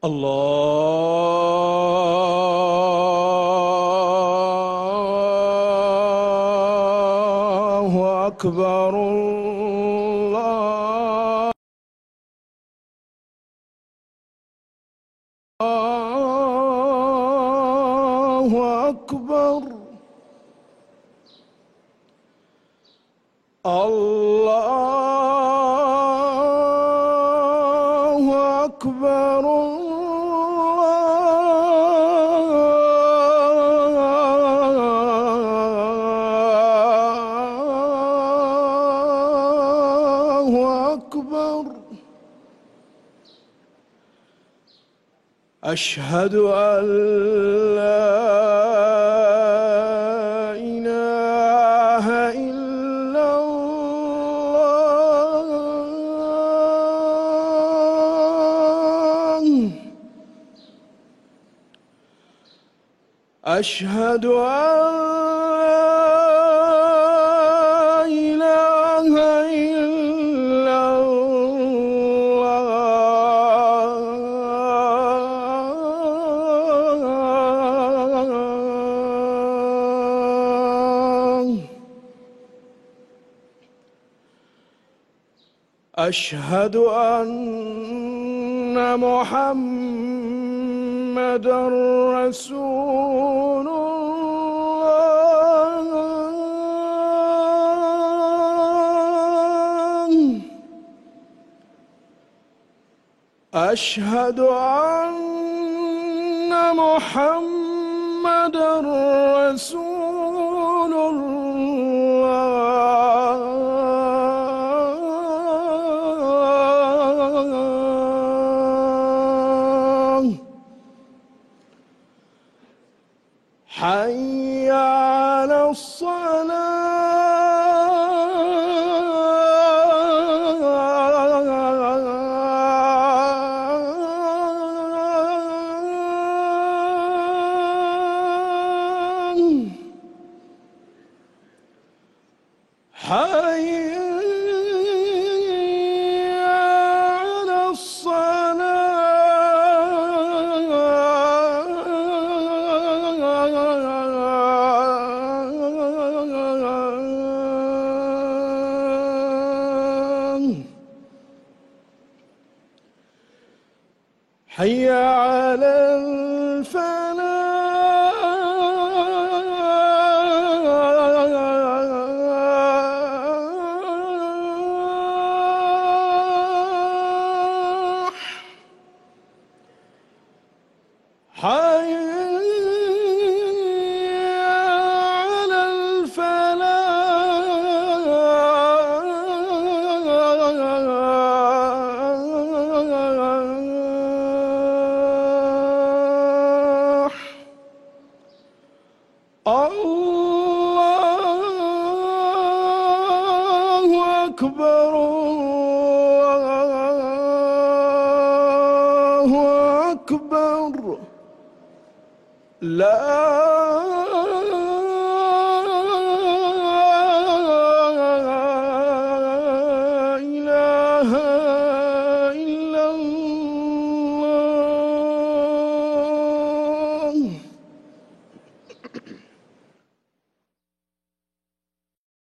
الله أكبر. الله أكبر. الله أكبر. الله أكبر. أشهد أن لا إله إلا الله. أشهد أن لا إله إلا الله. أشهد أن محمدًا رسول الله. أشهد أن محمدًا رسول الله. حي على الصلاة. حي على الصلاة. حي على الفلاح. حي على الفلاح. الله أكبر. الله أكبر. لا